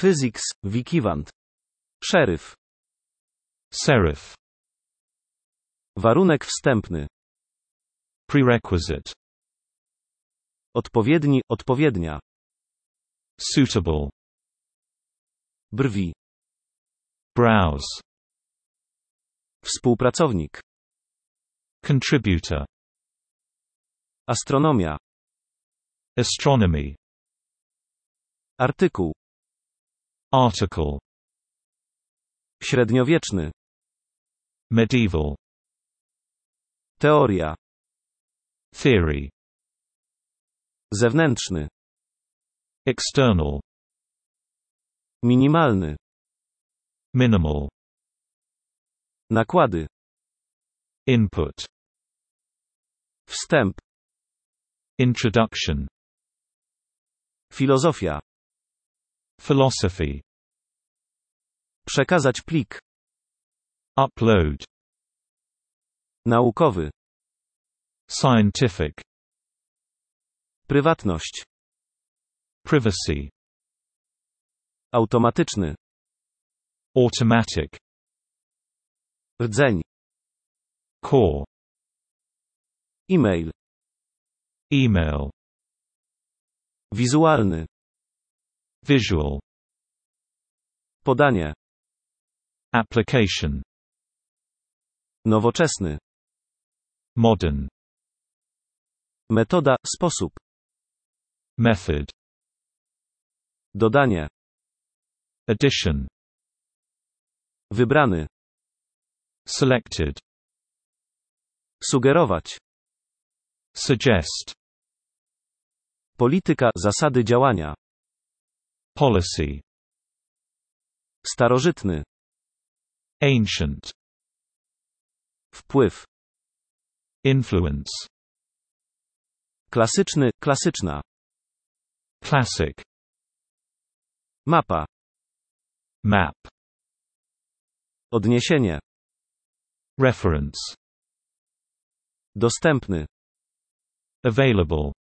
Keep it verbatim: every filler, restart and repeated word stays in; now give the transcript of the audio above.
Physics, Wikivant. Szeryf. Serif. Warunek wstępny. Prerequisite. Odpowiedni, odpowiednia. Suitable. Brwi. Browse. Współpracownik. Contributor. Astronomia. Astronomy. Artykuł. Article. Średniowieczny. Medieval. Teoria. Theory. Zewnętrzny. External. Minimalny. Minimal. Nakłady. Input. Wstęp. Introduction. Filozofia. Philosophy. Przekazać plik. Upload. Naukowy. Scientific. Prywatność. Privacy. Automatyczny. Automatic. Rdzeń. Core. E-mail. Email. Wizualny. Visual. Podanie. Application. Nowoczesny. Modern. Metoda, sposób. Method. Dodanie. Addition. Wybrany. Selected. Sugerować. Suggest. Polityka, zasady działania. Policy. Starożytny. Ancient. Wpływ. Influence. Klasyczny, klasyczna. Classic. Mapa. Map. Odniesienie. Reference. Dostępny. Available.